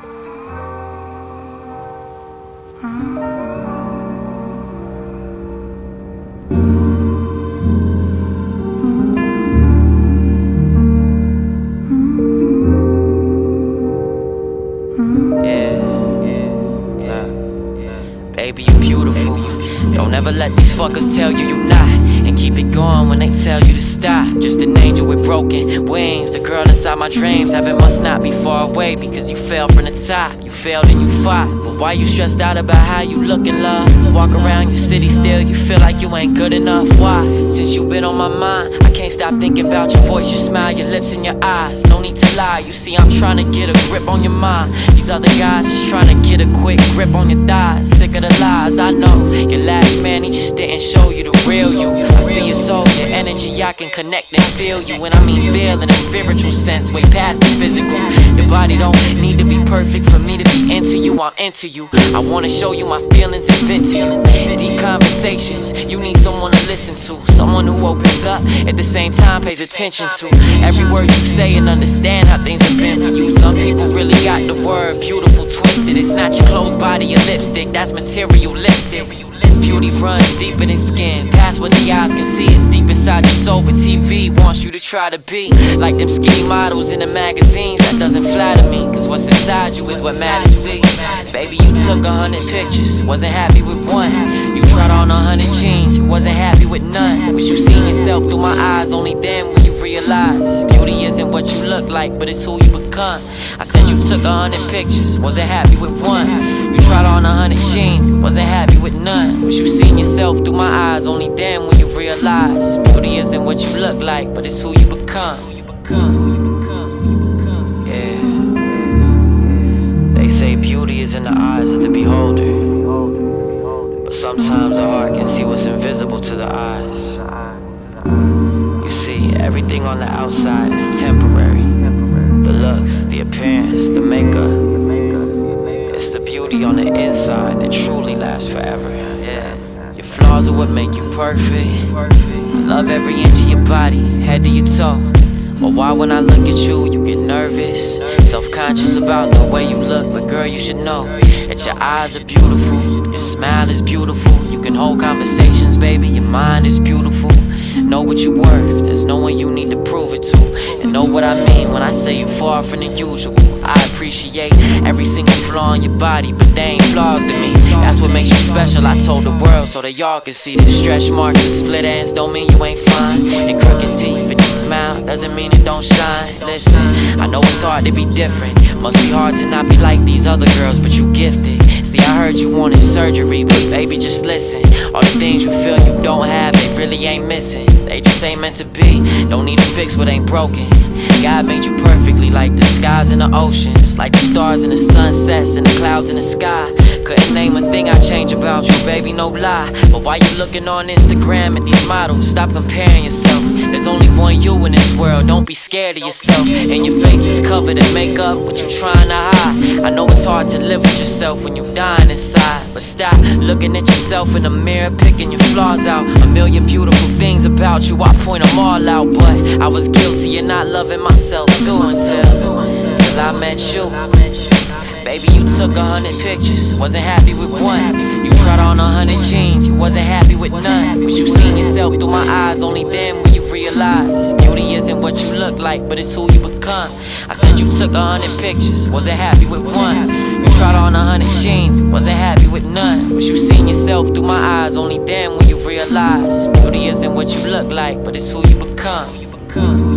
Baby, you beautiful. Don't ever let these fuckers tell you you're not, and keep it going when they tell you to stop. Just an angel with broken wings, the girl inside my dreams. Heaven must not be far away because you fell from the top. You failed and you fought, but why you stressed out about how you look in love? Walk around your city still, you feel like you ain't good enough. Why? Since you been on my mind, I can't stop thinking about your voice, your smile, your lips and your eyes. No need to lie, you see I'm trying to get a grip on your mind. These other guys just trying to get a quick grip on your thighs. Sick of the lies, I know. Your last man, he just didn't show you the real you. I see your soul, your energy, I can connect and feel you. And I mean feel in a spiritual sense, way past the physical. Your body don't need to be perfect for me to be into you. I'm into you. I wanna show you my feelings and vent to you. Deep conversations, you need someone to listen to. Someone who opens up, at the same time pays attention to every word you say and understand how things have been for you. Some people really got the word beautiful twisted. It's not your clothes, body, and lipstick, that's materialistic. Beauty runs deeper than skin, past what the eyes can see. It's deep inside your soul, but TV wants you to try to be like them skinny models in the magazines. That doesn't flatter me, cause what's inside you is what matters, see. Baby, you took 100 pictures, wasn't happy with one. You tried on 100 jeans, you wasn't happy with none. Was you seeing yourself through my eyes? Only then will you realize beauty isn't what you look like, but it's who you become. I said you took 100 pictures, wasn't happy with one. You tried on 100 jeans, wasn't happy with none. Was you seeing yourself through my eyes? Only then will you realize beauty isn't what you look like, but it's who you become. Yeah. They say beauty is in the eyes of the beholder, but sometimes the heart can see what's invisible to the eyes. You see, everything on the outside is temporary. The looks, the appearance, the makeup. It's the beauty on the inside that truly lasts forever. Yeah. Your flaws are what make you perfect. I love every inch of your body, head to your toe. But why when I look at you, you get nervous? Self-conscious about the way you look, but girl, you should know that your eyes are beautiful, your smile is beautiful. You can hold conversations, baby, your mind is beautiful. Know what you're worth, there's no one you need to prove it to. And know what I mean when I say you far from the usual. I appreciate every single flaw in your body, but they ain't flaws to me. That's what makes you special, I told the world so that y'all can see. The stretch marks and split ends don't mean you ain't fine. And crooked teeth and your smile doesn't mean it don't shine. Listen, I know it's hard to be different. Must be hard to not be like these other girls, but you gifted. See, I heard you wanted surgery, but baby, just listen. All the things you feel you don't have, they really ain't missing. They just ain't meant to be. Don't need to fix what ain't broken. God made you perfectly, like the skies and the oceans, like the stars and the sunsets and the clouds in the sky. Couldn't name a thing I change about you, baby, no lie. But why you looking on Instagram at these models? Stop comparing yourself. There's only one you in this world, don't be scared of yourself. And your face is covered in makeup, what you trying to hide? I know it's hard to live with yourself when you dying inside, but stop looking at yourself in the mirror, picking your flaws out. A million beautiful things about you, I point them all out. But I was guilty of not loving myself too until I met you. Baby, you took 100 pictures, wasn't happy with one. You tried on 100 jeans, you wasn't happy with none. Was you seeing yourself through my eyes? Only then will you realize beauty isn't what you look like, but it's who you become. I said you took 100 pictures, wasn't happy with one. You tried on 100 jeans, wasn't happy with none. Was you seeing yourself through my eyes? Only then will you realize beauty isn't what you look like, but it's who you become.